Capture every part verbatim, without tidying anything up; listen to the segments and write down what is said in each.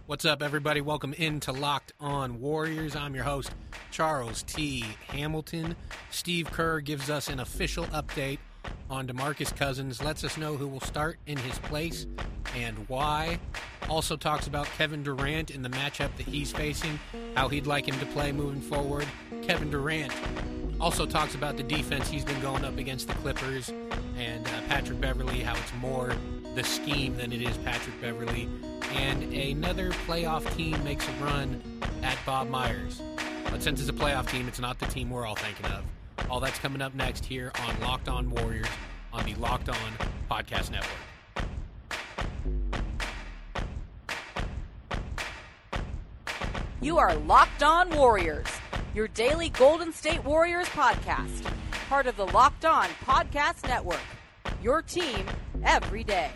What's up, everybody? Welcome into Locked On Warriors. I'm your host, Charles T. Hamilton. Steve Kerr gives us an official update on DeMarcus Cousins, lets us know who will start in his place and why. Also talks about Kevin Durant in the matchup that he's facing, how he'd like him to play moving forward. Kevin Durant also talks about the defense he's been going up against the Clippers and uh, Patrick Beverley, how it's more the scheme than it is Patrick Beverley. And another playoff team makes a run at Bob Myers. But since it's a playoff team, it's not the team we're all thinking of. All that's coming up next here on Locked On Warriors on the Locked On Podcast Network. You are Locked On Warriors, your daily Golden State Warriors podcast. Part of the Locked On Podcast Network, your team every day.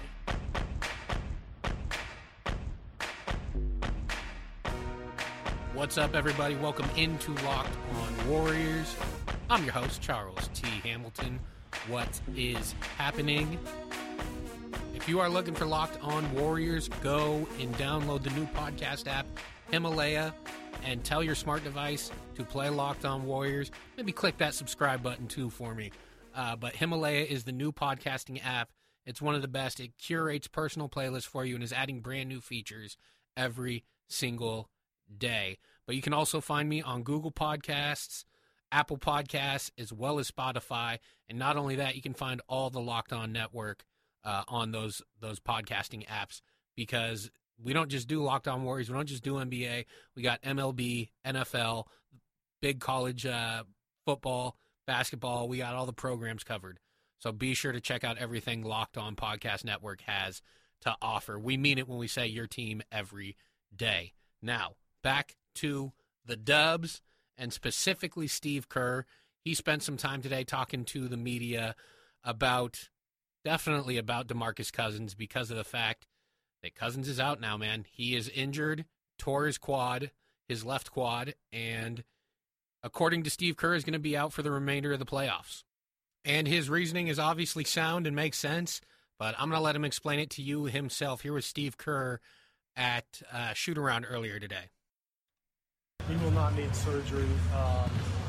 What's up, everybody? Welcome into Locked On Warriors. I'm your host, Charles T. Hamilton. What is happening? If you are looking for Locked On Warriors, go and download the new podcast app, Himalaya, and tell your smart device to play Locked On Warriors. Maybe click that subscribe button, too, for me. Uh, but Himalaya is the new podcasting app. It's one of the best. It curates personal playlists for you and is adding brand new features every single day. But you can also find me on Google Podcasts, Apple Podcasts, as well as Spotify. And not only that, you can find all the Locked On Network uh, on those those podcasting apps, because we don't just do Locked On Warriors. We don't just do N B A. We got M L B, N F L, big college uh, football, basketball. We got all the programs covered. So be sure to check out everything Locked On Podcast Network has to offer. We mean it when we say your team every day. Now, back to the Dubs, and specifically Steve Kerr. He spent some time today talking to the media about, definitely about DeMarcus Cousins, because of the fact that Cousins is out now, man. He is injured, tore his quad, his left quad, and according to Steve Kerr, is going to be out for the remainder of the playoffs. And his reasoning is obviously sound and makes sense, but I'm going to let him explain it to you himself. Here was Steve Kerr at uh, shoot-around earlier today. He will not need surgery. Um,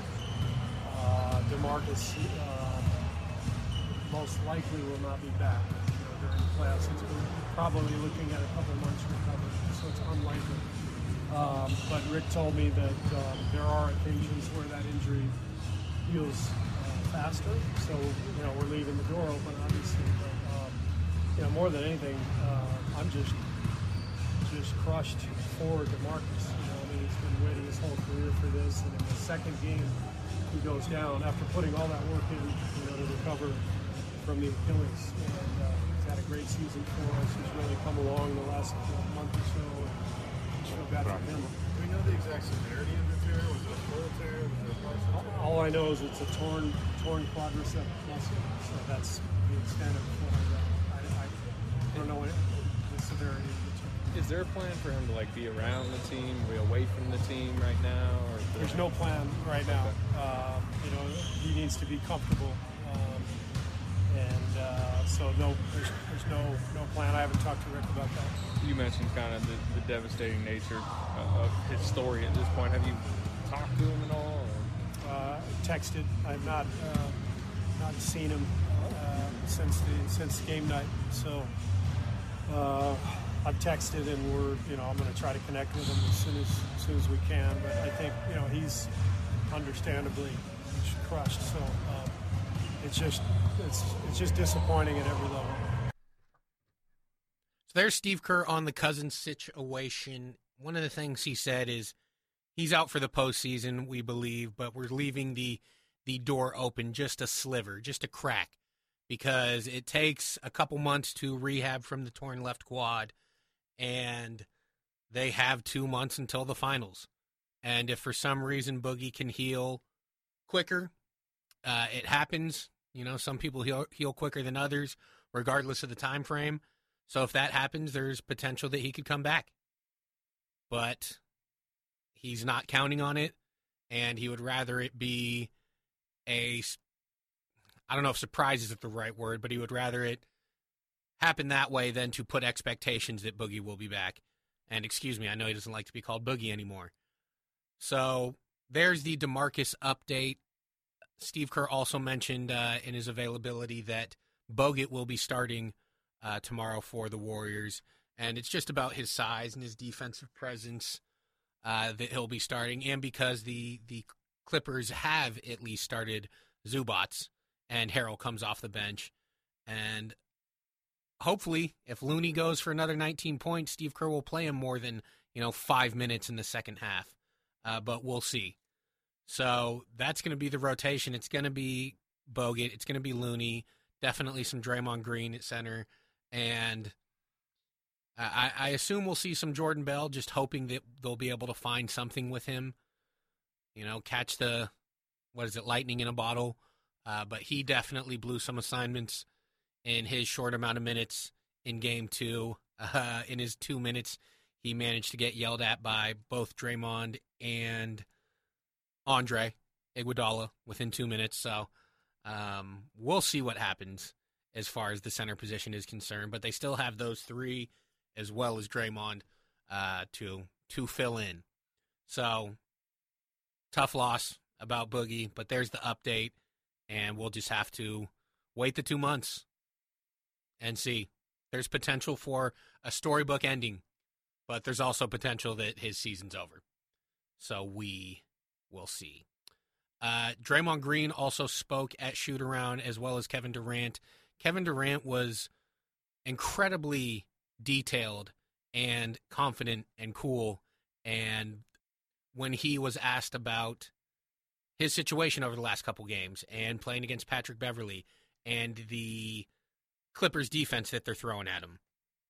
uh, DeMarcus uh, most likely will not be back you know, during the playoffs. It's probably looking at a couple months recovery, so it's unlikely. Um, but Rick told me that um, there are occasions where that injury heals uh, faster. So you know we're leaving the door open, obviously. But um, you know more than anything, uh, I'm just just crushed for DeMarcus. You know, I mean, he's been waiting his whole career for this, and in the second game, he goes down after putting all that work in, you know, to recover from the Achilles. And uh, he's had a great season for us. He's really come along the last uh, month or so, and I feel bad for him. Do we know the exact severity of the tear? Was it a full tear? Was it a partial tear? All I know is it's a torn, torn quadricep muscle. So that's the extent of what I know. I, I, I don't know what it, the severity of the tear. Is there a plan for him to like be around the team, be away from the team right now? Or There's no plan right now. Um, you know, he needs to be comfortable, um, and uh, so no, there's, there's no no plan. I haven't talked to Rick about that. You mentioned kind of the, the devastating nature of, of his story at this point. Have you talked to him at all? Or? Uh, texted. I've not uh, not seen him uh, since the since game night. So. Uh, I've texted, and we're, you know, I'm going to try to connect with him as soon as, as soon as we can. But I think, you know, he's understandably crushed. So um, it's just, it's, it's just disappointing at every level. So there's Steve Kerr on the Cousins situation. One of the things he said is he's out for the postseason, we believe, but we're leaving the the door open, just a sliver, just a crack, because it takes a couple months to rehab from the torn left quad. And they have two months until the finals. And if for some reason Boogie can heal quicker, uh, it happens. You know, some people heal, heal quicker than others, regardless of the time frame. So if that happens, there's potential that he could come back. But he's not counting on it, and he would rather it be a, I don't know if surprise is the right word, but he would rather it happen that way than to put expectations that Boogie will be back. And excuse me, I know he doesn't like to be called Boogie anymore. So there's the DeMarcus update. Steve Kerr also mentioned uh, in his availability that Bogut will be starting uh, tomorrow for the Warriors. And it's just about his size and his defensive presence uh, that he'll be starting. And because the, the Clippers have at least started Zubats and Harrell comes off the bench. And hopefully, if Looney goes for another nineteen points, Steve Kerr will play him more than, you know, five minutes in the second half. Uh, but we'll see. So that's going to be the rotation. It's going to be Bogut. It's going to be Looney. Definitely some Draymond Green at center. And I, I assume we'll see some Jordan Bell, just hoping that they'll be able to find something with him. You know, catch the, what is it, lightning in a bottle. Uh, but he definitely blew some assignments in his short amount of minutes in game two. Uh, in his two minutes, he managed to get yelled at by both Draymond and Andre Iguodala within two minutes. So um, we'll see what happens as far as the center position is concerned. But they still have those three as well as Draymond uh, to to fill in. So tough loss about Boogie, but there's the update, and we'll just have to wait the two months and see. There's potential for a storybook ending, but there's also potential that his season's over. So we will see. Uh, Draymond Green also spoke at shoot-around, as well as Kevin Durant. Kevin Durant was incredibly detailed and confident and cool, and when he was asked about his situation over the last couple games and playing against Patrick Beverley and the Clippers defense that they're throwing at him,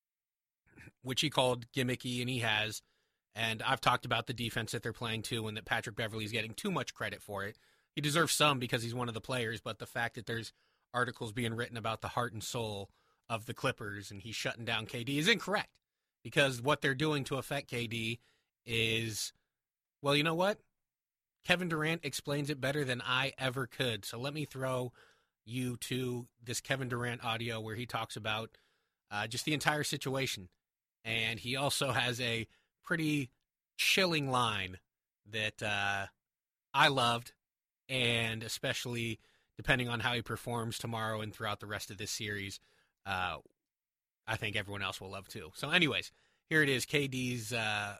which he called gimmicky, and he has. And I've talked about the defense that they're playing too, and that Patrick Beverley's getting too much credit for it. He deserves some because he's one of the players, but the fact that there's articles being written about the heart and soul of the Clippers and he's shutting down K D is incorrect, because what they're doing to affect K D is, well, you know what? Kevin Durant explains it better than I ever could. So let me throw you to this Kevin Durant audio where he talks about uh, just the entire situation. And he also has a pretty chilling line that uh, I loved, and especially depending on how he performs tomorrow and throughout the rest of this series, uh, I think everyone else will love too. So anyways, here it is, K D's, uh,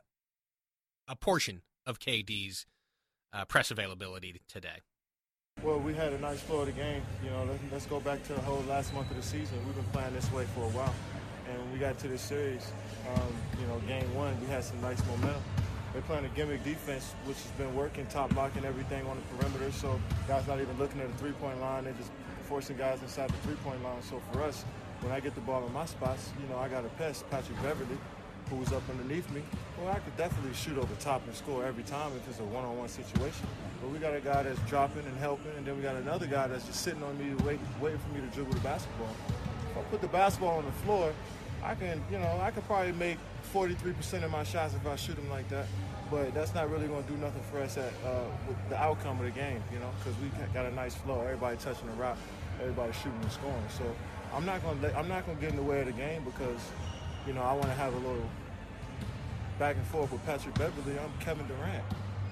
a portion of K D's uh, press availability today. Well, we had a nice flow of the game. You know, let's, let's go back to the whole last month of the season. We've been playing this way for a while. And when we got to this series, um, you know, game one, we had some nice momentum. They're playing a gimmick defense, which has been working, top blocking everything on the perimeter. So guys not even looking at the three-point line. They're just forcing guys inside the three-point line. So for us, when I get the ball in my spots, you know, I got a pest, Patrick Beverley, who was up underneath me. Well, I could definitely shoot over top and score every time if it's a one-on-one situation. But we got a guy that's dropping and helping, and then we got another guy that's just sitting on me, waiting, waiting for me to dribble the basketball. If I put the basketball on the floor, I can, you know, I could probably make forty-three percent of my shots if I shoot them like that. But that's not really going to do nothing for us at uh, with the outcome of the game, you know, because we got a nice flow. Everybody touching the rock, everybody shooting and scoring. So I'm not going to, I'm not going to get in the way of the game because, you know, I want to have a little back and forth with Patrick Beverley. I'm Kevin Durant.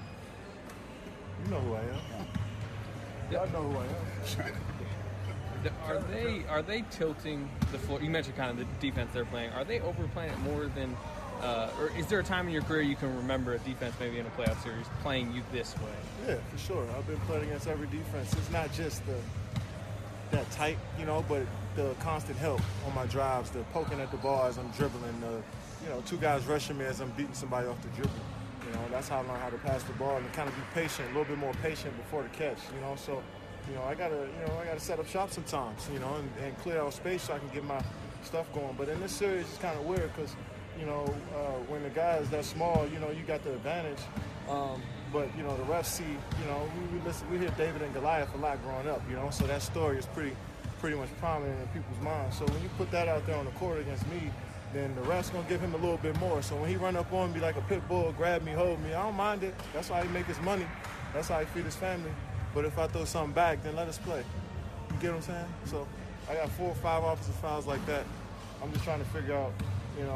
You know who I am. Y'all know who I am. Are they are they tilting the floor? You mentioned kind of the defense they're playing. Are they overplaying it more than, uh, or is there a time in your career you can remember a defense maybe in a playoff series playing you this way? Yeah, for sure. I've been playing against every defense. It's not just the that tight, you know, but the constant help on my drives, the poking at the ball as I'm dribbling, the, you know, two guys rushing me as I'm beating somebody off the dribble. You know, that's how I learn how to pass the ball and kind of be patient, a little bit more patient before the catch, you know. So, you know, I gotta, you know, I gotta set up shop sometimes, you know, and, and clear out space so I can get my stuff going. But in this series, it's kind of weird because, you know, uh, when the guy is that small, you know, you got the advantage. Um, but you know, the refs see, you know, we, we listen, we hear David and Goliath a lot growing up, you know, so that story is pretty, pretty much prominent in people's minds. So when you put that out there on the court against me, then the ref's gonna give him a little bit more. So when he run up on me like a pit bull, grab me, hold me, I don't mind it. That's how he make his money. That's how he feed his family. But if I throw something back, then let us play. You get what I'm saying? So I got four or five offensive fouls like that. I'm just trying to figure out, you know,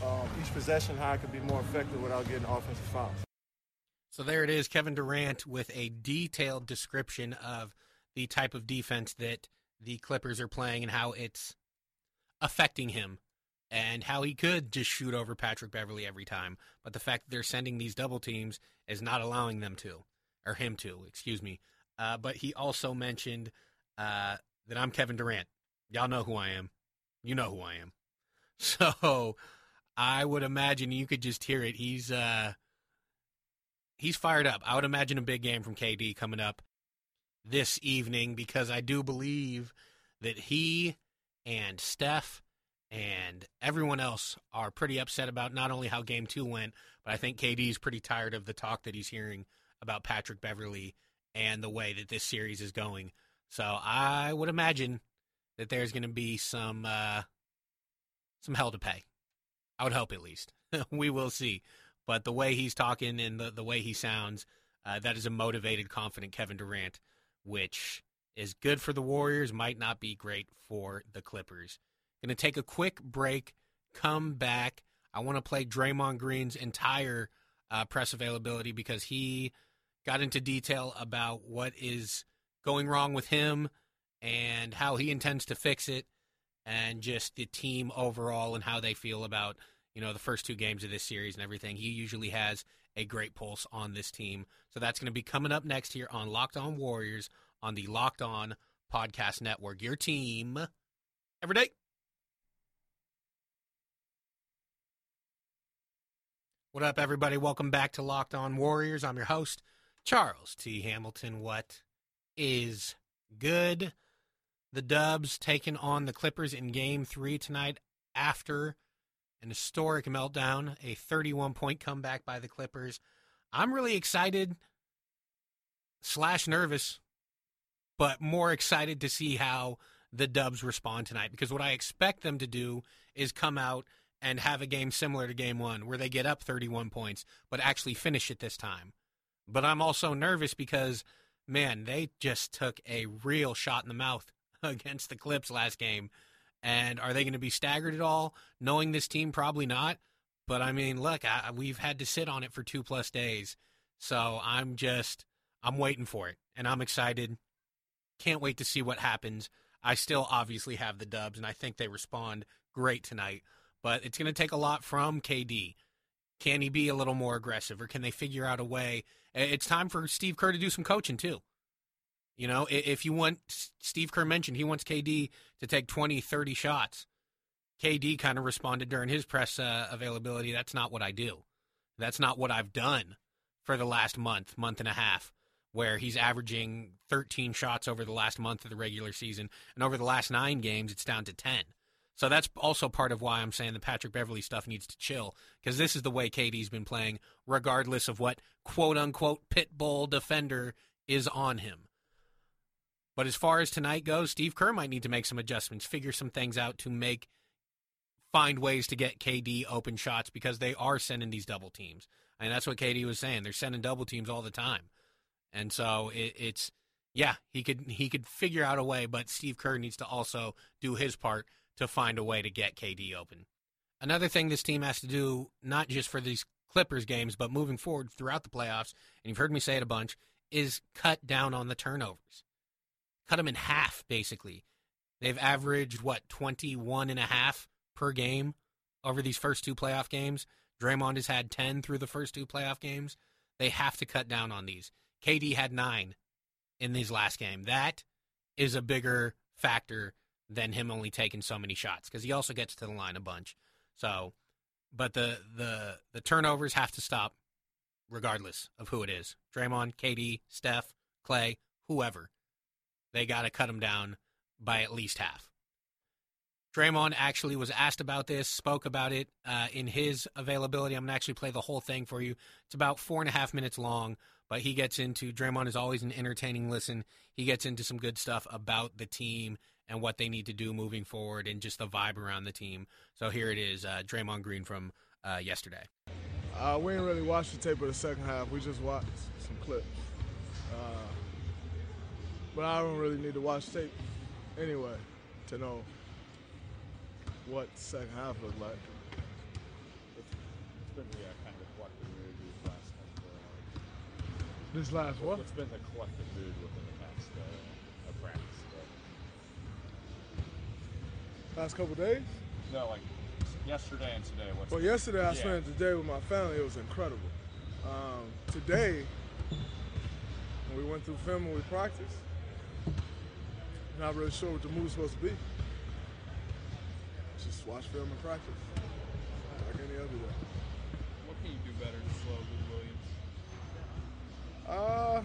um, each possession, how I could be more effective without getting offensive fouls. So there it is, Kevin Durant with a detailed description of the type of defense that the Clippers are playing and how it's affecting him and how he could just shoot over Patrick Beverley every time. But the fact that they're sending these double teams is not allowing them to, or him to, excuse me. Uh, but he also mentioned uh, that I'm Kevin Durant. Y'all know who I am. You know who I am. So I would imagine you could just hear it. He's uh, he's fired up. I would imagine a big game from K D coming up this evening because I do believe that he and Steph and everyone else are pretty upset about not only how game two went, but I think K D's pretty tired of the talk that he's hearing about Patrick Beverley and the way that this series is going. So I would imagine that there's going to be some uh, some hell to pay. I would hope at least. We will see. But the way he's talking and the, the way he sounds, uh, that is a motivated, confident Kevin Durant, which is good for the Warriors, might not be great for the Clippers. Going to take a quick break, come back. I want to play Draymond Green's entire uh, press availability because he got into detail about what is going wrong with him and how he intends to fix it and just the team overall and how they feel about, you know, the first two games of this series and everything. He usually has a great pulse on this team. So that's going to be coming up next here on Locked On Warriors on the Locked On Podcast Network. Your team every day. What up, everybody? Welcome back to Locked On Warriors. I'm your host, Charles T. Hamilton. What is good? The Dubs taking on the Clippers in Game three tonight after an historic meltdown, a thirty-one point comeback by the Clippers. I'm really excited slash nervous, but more excited to see how the Dubs respond tonight because what I expect them to do is come out and have a game similar to game one where they get up thirty-one points, but actually finish it this time. But I'm also nervous because, man, they just took a real shot in the mouth against the Clips last game. And are they going to be staggered at all? Knowing this team, probably not. But, I mean, look, I, we've had to sit on it for two plus days. So I'm just, I'm waiting for it. And I'm excited. Can't wait to see what happens. I still obviously have the Dubs, and I think they respond great tonight. But it's going to take a lot from K D. Can he be a little more aggressive, or can they figure out a way? It's time for Steve Kerr to do some coaching, too. You know, if you want, Steve Kerr mentioned he wants K D to take twenty, thirty shots. K D kind of responded during his press uh, availability, that's not what I do. That's not what I've done for the last month, month and a half, where he's averaging thirteen shots over the last month of the regular season. And over the last nine games, it's down to ten. So that's also part of why I'm saying the Patrick Beverley stuff needs to chill, because this is the way K D's been playing, regardless of what quote-unquote pit bull defender is on him. But as far as tonight goes, Steve Kerr might need to make some adjustments, figure some things out to make, find ways to get K D open shots because they are sending these double teams. And that's what K D was saying. They're sending double teams all the time. And so it, it's, yeah, he could he could figure out a way, but Steve Kerr needs to also do his part to find a way to get K D open. Another thing this team has to do, not just for these Clippers games, but moving forward throughout the playoffs, and you've heard me say it a bunch, is cut down on the turnovers. Cut them in half, basically. They've averaged, what, twenty-one and a half per game over these first two playoff games. Draymond has had ten through the first two playoff games. They have to cut down on these. K D had nine in these last game. That is a bigger factor than him only taking so many shots, because he also gets to the line a bunch. So, but the the the turnovers have to stop regardless of who it is. Draymond, K D, Steph, Clay, whoever. They got to cut them down by at least half. Draymond actually was asked about this, spoke about it uh, in his availability. I'm going to actually play the whole thing for you. It's about four and a half minutes long, but he gets into, Draymond is always an entertaining listen. He gets into some good stuff about the team and what they need to do moving forward and just the vibe around the team. So here it is, uh, Draymond Green from uh, yesterday. Uh, we didn't really watch the tape of the second half. We just watched some clips. Uh, but I don't really need to watch tape anyway to know what the second half looked like. This last what? What's been the collective mood within the past uh, practice? Uh, Last couple days? no, like yesterday and today. What's Well, been- yesterday I yeah. spent the day with my family. It was incredible. Um, today, when we went through film and we practiced, not really sure what the move's supposed to be. Just watch film and practice, like any other day. What can you do better to slow Lou Williams? Uh,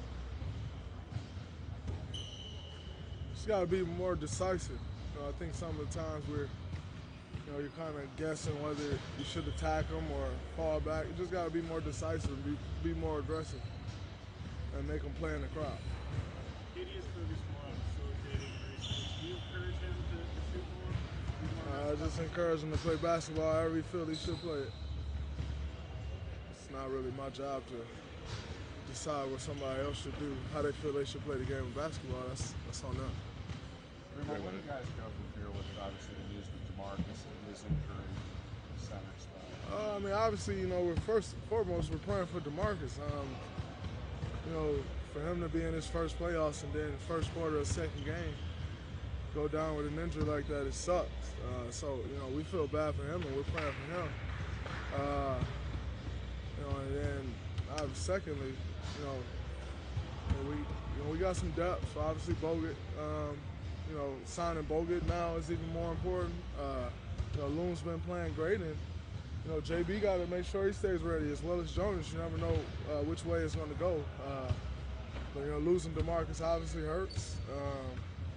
just got to be more decisive. You know, I think some of the times we're, you know, you're kind of guessing whether you should attack them or fall back. You just got to be more decisive, be, be more aggressive, and make them play in the crowd. K D is focused more on facilitating races. Do you encourage him to, to shoot more? Be more I just encourage him to play basketball every field he should play it. It's not really my job to decide what somebody else should do, how they feel they should play the game of basketball. That's that's on them. Remo, when you guys go from here with obviously the news with DeMarcus and his injury, center spot? Uh, I mean, obviously, you know, we're first and foremost, we're praying for DeMarcus. Um, you know, for him to be in his first playoffs and then first quarter of second game, go down with an injury like that, it sucks. Uh, so, you know, we feel bad for him and we're praying for him. Uh, you know, and then, uh, secondly, you know, you know, we you know, we got some depth. So obviously, Bogut, um, you know, signing Bogut now is even more important. Uh, you know, Loon's been playing great, and you know, J B got to make sure he stays ready as well as Jonas. You never know uh, which way it's going to go. Uh, but you know, losing DeMarcus obviously hurts. Um,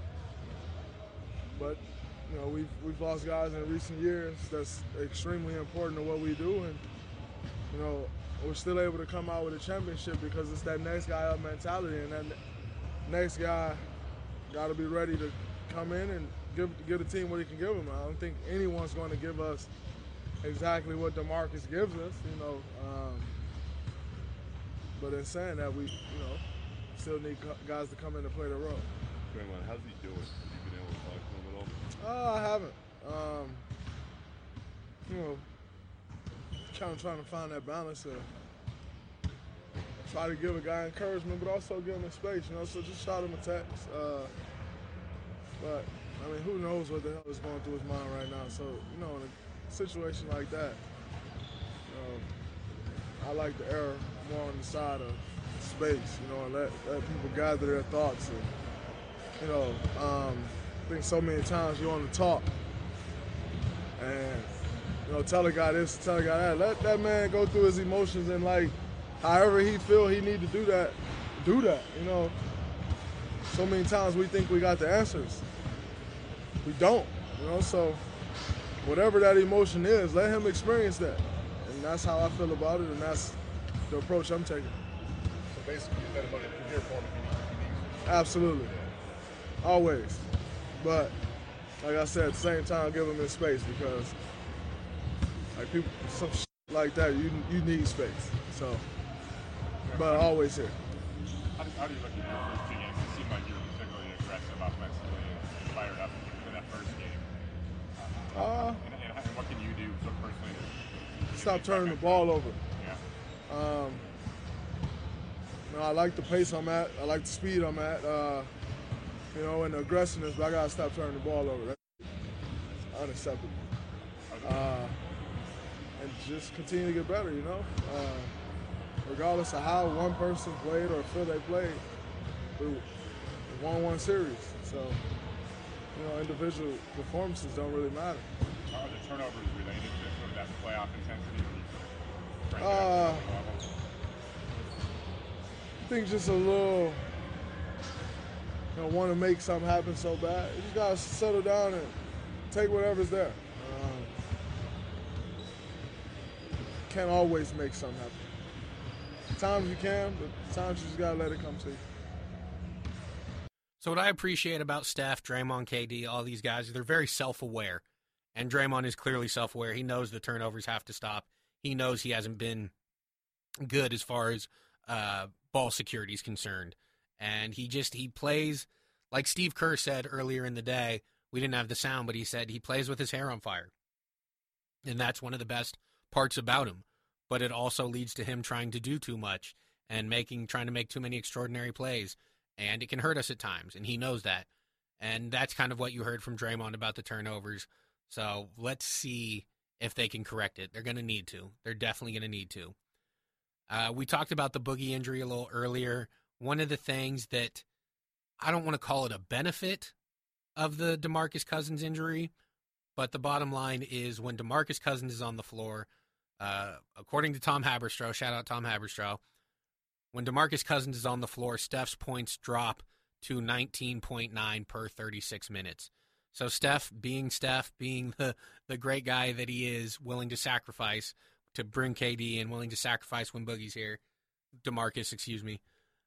but you know, we've we've lost guys in recent years. That's extremely important to what we do, and you know, we're still able to come out with a championship because it's that next guy up mentality, and that next guy got to be ready to come in and give give the team what he can give them. I don't think anyone's going to give us exactly what DeMarcus gives us, you know. Um, but in saying that, we, you know, still need guys to come in and play the role. Draymond, how's he doing? Have you been able to talk to him at all? Uh, I haven't. Um, you know, kind of trying to find that balance of try to give a guy encouragement, but also give him his space, you know. So just shot him a text. Uh, but I mean, who knows what the hell is going through his mind right now? So you know, in a situation like that, you know, I like to err more on the side of space, you know, and let let people gather their thoughts. And you know, um, I think so many times you want to talk and, you know, tell a guy this, tell a guy that. Let that man go through his emotions and, like, however he feel he need to do that, do that, you know. So many times we think we got the answers. We don't, you know, so whatever that emotion is, let him experience that. And that's how I feel about it, and that's the approach I'm taking. So basically, you let him know that you're here for him if he needs, if he needs you. Absolutely. Always. But, like I said, at the same time, give him his space because, like, people, some shit like that, you you need space. So, but always here. How do, how do you look at your first two games? It seemed like you were particularly aggressive offensively and fired up in that first game. Uh, and, and, and what can you do so personally to Stop turning the ball over. Yeah. Um, you know, I like the pace I'm at. I like the speed I'm at. Uh, you know, and the aggressiveness, but I gotta stop turning the ball over. That's unacceptable. Uh, and just continue to get better, you know. Uh, regardless of how one person played or feel they played, we won one series. So, you know, individual performances don't really matter. Are the turnovers related to sort of that playoff intensity? When you Uh, I think just a little, you know, want to make something happen so bad. You just gotta settle down and take whatever's there. Um, can't always make something happen. Times you can, but times you just gotta let it come to you. So what I appreciate about Steph, Draymond, K D, all these guys, they're very self-aware. And Draymond is clearly self-aware. He knows the turnovers have to stop. He knows he hasn't been good as far as uh, ball security is concerned. And he just, he plays, like Steve Kerr said earlier in the day, we didn't have the sound, but he said he plays with his hair on fire. And that's one of the best parts about him. But it also leads to him trying to do too much. and making trying to make too many extraordinary plays, and it can hurt us at times, and he knows that. And that's kind of what you heard from Draymond about the turnovers. So let's see if they can correct it. They're going to need to. They're definitely going to need to. Uh, we talked about the Boogie injury a little earlier. One of the things that I don't want to call it a benefit of the DeMarcus Cousins injury, but the bottom line is when DeMarcus Cousins is on the floor, uh, according to Tom Haberstroh, shout out Tom Haberstroh, when DeMarcus Cousins is on the floor, Steph's points drop to nineteen point nine per thirty-six minutes. So Steph, being Steph, being the, the great guy that he is, willing to sacrifice to bring K D in, willing to sacrifice when Boogie's here, DeMarcus, excuse me,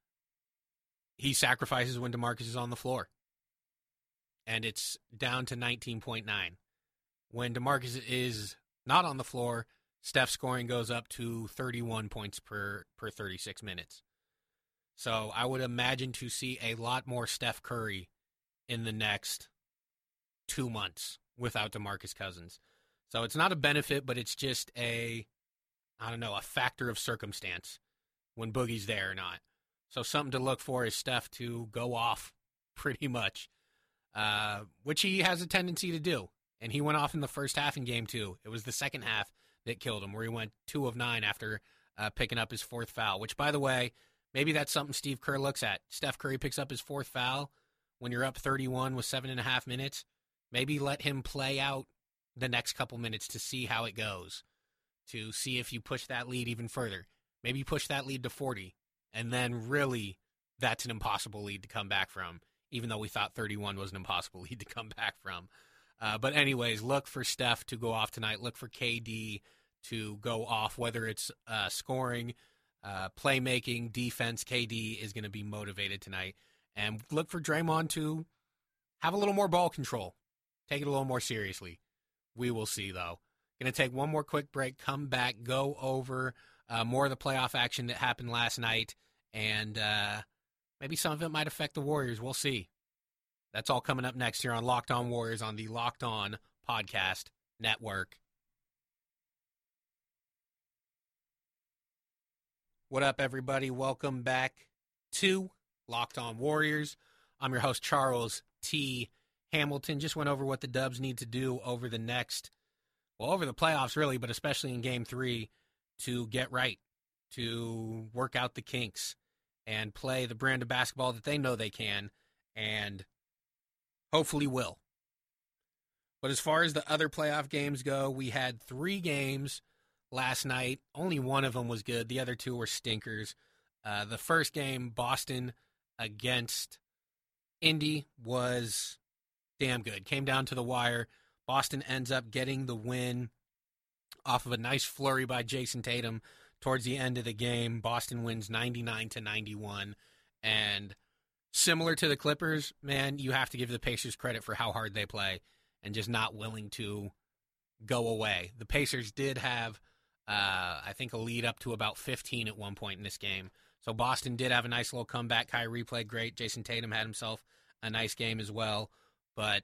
he sacrifices when DeMarcus is on the floor. And it's down to nineteen point nine. When DeMarcus is not on the floor, Steph's scoring goes up to thirty-one points per, per thirty-six minutes. So I would imagine to see a lot more Steph Curry in the next two months without DeMarcus Cousins. So it's not a benefit, but it's just a, I don't know, a factor of circumstance when Boogie's there or not. So something to look for is Steph to go off pretty much, uh, which he has a tendency to do. And he went off in the first half in game two. It was the second half that killed him, where he went two of nine after uh, picking up his fourth foul, which, by the way, maybe that's something Steve Kerr looks at. Steph Curry picks up his fourth foul when you're up thirty-one with seven and a half minutes. Maybe let him play out the next couple minutes to see how it goes, to see if you push that lead even further. Maybe push that lead to forty, and then really that's an impossible lead to come back from, even though we thought thirty-one was an impossible lead to come back from. Uh, but anyways, look for Steph to go off tonight. Look for K D to go off, whether it's uh, scoring, uh, playmaking, defense. K D is going to be motivated tonight. And look for Draymond to have a little more ball control. Take it a little more seriously. We will see, though. Going to take one more quick break, come back, go over uh, more of the playoff action that happened last night, and uh, maybe some of it might affect the Warriors. We'll see. That's all coming up next here on Locked On Warriors on the Locked On Podcast Network. What up, everybody? Welcome back to Locked On Warriors. I'm your host, Charles T. Hamilton. Just went over what the Dubs need to do over the next, well, over the playoffs, really, but especially in Game three, to get right, to work out the kinks, and play the brand of basketball that they know they can, and hopefully will. But as far as the other playoff games go, we had three games last night. Only one of them was good. The other two were stinkers. Uh, the first game, Boston against Indy, was damn good. Came down to the wire. Boston ends up getting the win off of a nice flurry by Jason Tatum towards the end of the game. Boston wins ninety-nine to ninety-one. And similar to the Clippers, man, you have to give the Pacers credit for how hard they play and just not willing to go away. The Pacers did have, uh, I think, a lead up to about fifteen at one point in this game. So Boston did have a nice little comeback. Kyrie played great. Jason Tatum had himself a nice game as well. But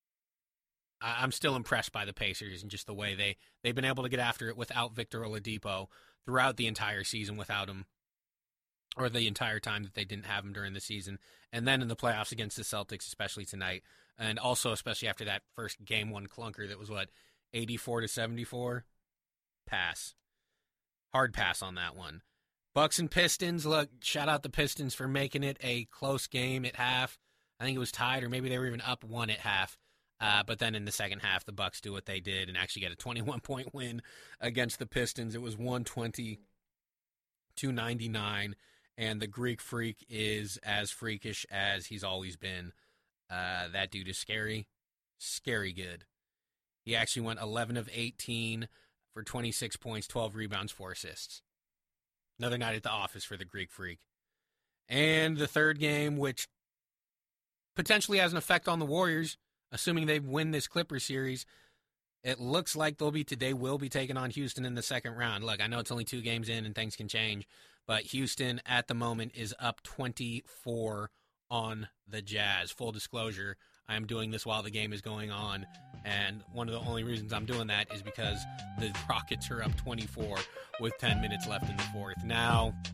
I'm still impressed by the Pacers and just the way they, they've been able to get after it without Victor Oladipo throughout the entire season without him, or the entire time that they didn't have him during the season. And then in the playoffs against the Celtics, especially tonight, and also especially after that first game one clunker that was, what, eighty-four to seventy-four? Pass. Hard pass on that one. Bucks and Pistons, look, shout out the Pistons for making it a close game at half. I think it was tied, or maybe they were even up one at half. Uh, but then in the second half, the Bucks do what they did and actually get a twenty-one point win against the Pistons. It was one twenty to ninety-nine, and the Greek Freak is as freakish as he's always been. Uh, that dude is scary, scary good. He actually went eleven of eighteen for twenty-six points, twelve rebounds, four assists. Another night at the office for the Greek Freak. And the third game, which potentially has an effect on the Warriors, assuming they win this Clippers series, it looks like they'll be they will be taking on Houston in the second round. Look, I know it's only two games in and things can change, but Houston at the moment is up twenty-four on the Jazz. Full disclosure, I am doing this while the game is going on, and one of the only reasons I'm doing that is because the Rockets are up twenty-four with ten minutes left in the fourth. Now,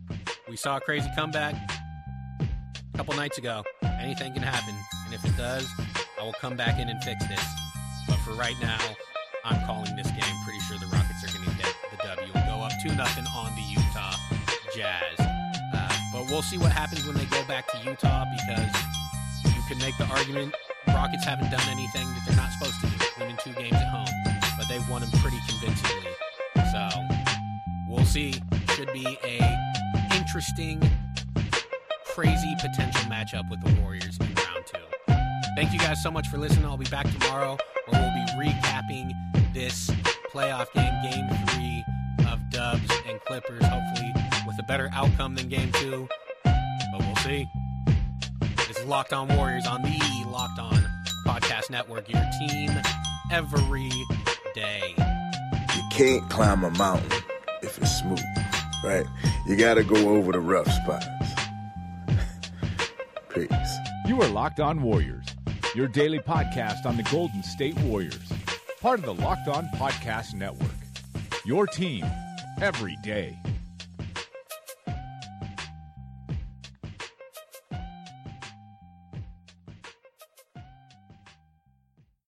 we saw a crazy comeback a couple nights ago. Anything can happen, and if it does, I will come back in and fix this. But for right now, I'm calling this game. Pretty sure the Rockets are going to get the W and go up two nothing on the Utah Jazz. Uh, but we'll see what happens when they go back to Utah, because you can make the argument Rockets haven't done anything that they're not supposed to do, winning two games at home, but they've won them pretty convincingly. So we'll see. Should be a interesting, crazy potential matchup with the Warriors in round two. Thank you guys so much for listening. I'll be back tomorrow where we'll be recapping this playoff game, game three of Dubs and Clippers, hopefully with a better outcome than game two, but we'll see. This is Locked On Warriors on the Locked On Podcast Network, your team every day. You can't climb a mountain if it's smooth, right? You got to go over the rough spots. Peace. You are Locked On Warriors, your daily podcast on the Golden State Warriors, part of the Locked On Podcast Network, your team every day.